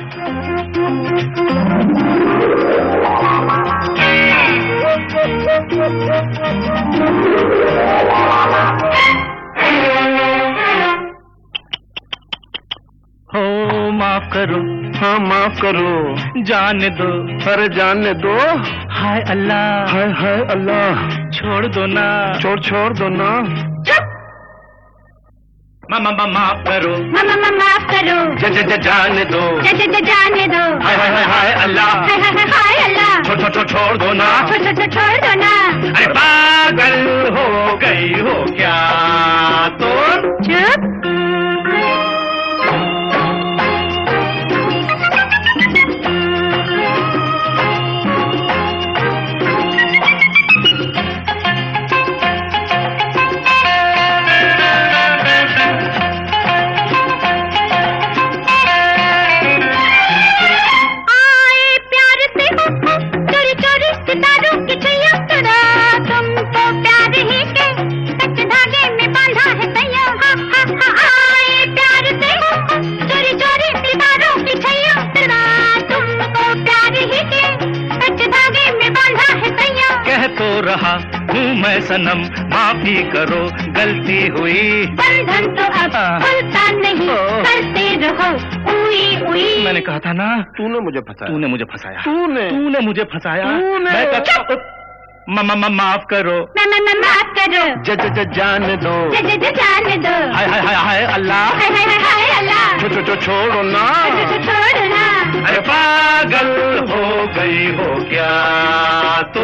हो माफ करो, हाँ माफ करो, जाने दो, अरे जाने दो। हाय अल्लाह, हाय हाय अल्लाह, छोड़ दो ना, छोड़ दो ना। माफ करो, माफ करो, जाने दो, जाने दो, हाय अल्लाह, हाय अल्लाह, छोड़ दो ना, छोड़ दो ना। अरे पागल हो गई हो क्या तो? चुप। तो रहा हूँ मैं सनम, माफी करो गलती हुई। बंधन तो अब खुलता नहीं, करते रहो उई उई। मैंने कहा था ना, तूने मुझे फंसाया, तूने मुझे फंसाया, तूने मुझे फंसाया। मैं माफ करो, माफ करो, जाने दो, जाने दो। हाय अल्लाह, हाय अल्लाह, छोड़ो ना, छोड़ो ना। अरे पागल हो गई हो क्या तो?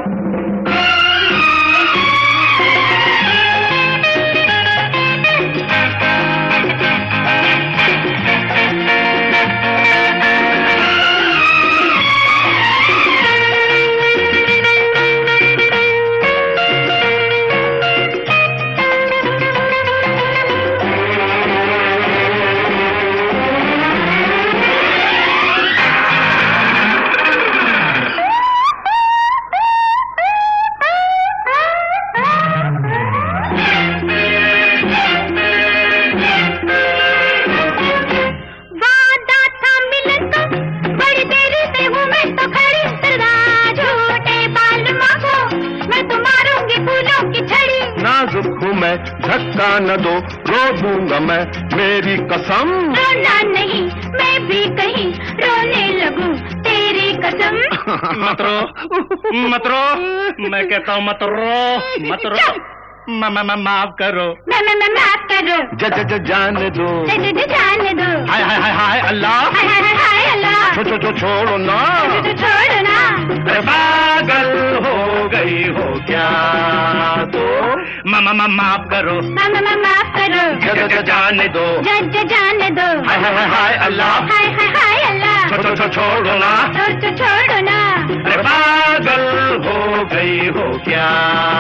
नाजुक हूँ मैं, धक्का न दो, रो दूंगा मैं, मेरी कसम। रोना नहीं, मैं भी कहीं रोने लगूं, तेरी कसम। मत रो, मैं कहता हूँ मत रो। माफ करो, माफ करो, जाने दो, जाने दो। हाय अल्लाह, हाय अल्लाह, छोड़ो ना, छोड़ो ना। अरे पागल हो गई हो क्या तो? माफ करो, माफ करो, जाने दो, जाने दो। हाय अल्लाह, हाय अल्लाह, छोड़ो ना, छोड़ो ना। अरे पागल हो गई हो क्या